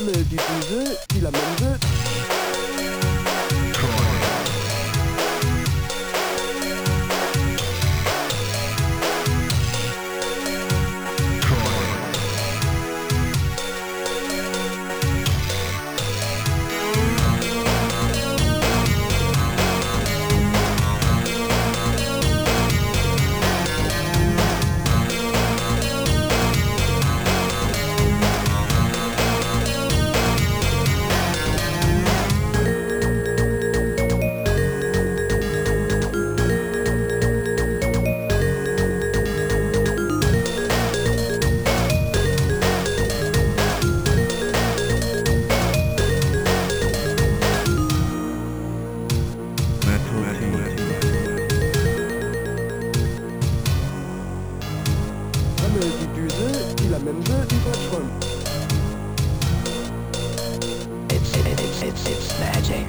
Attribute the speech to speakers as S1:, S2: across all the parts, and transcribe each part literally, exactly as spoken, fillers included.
S1: Comme euh, du jeu, puis la même jeu. Comme euh, du jeu, puis la même jeu, du platform.
S2: It's, it's, it's, it's magic.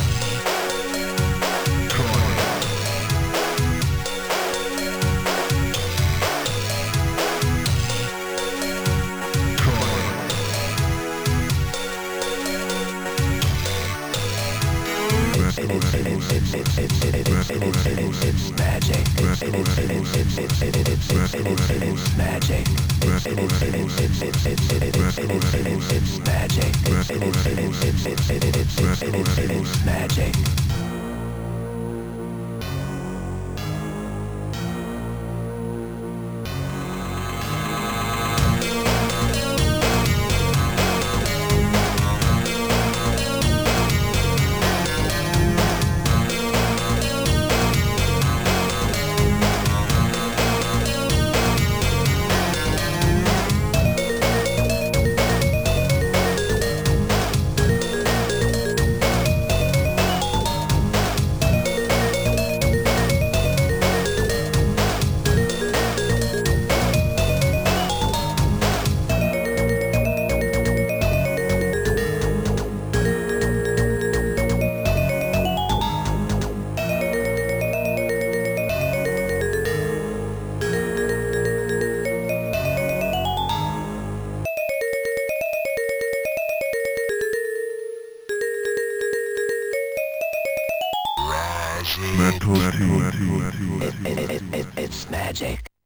S2: It's, it's, it's, it's, it's, it's, it's, it's, it's, it's magic. It's, it's, it's, it's, it's, it's, it's, it's, it's magic. It's, it's, it's, it's, it's, it's, it's, it's, it's, it's magic. It's, it's, it's, it's, it's, it's, it's, it's, it's magic.
S3: Metal
S2: It, it, it, it, it's magic.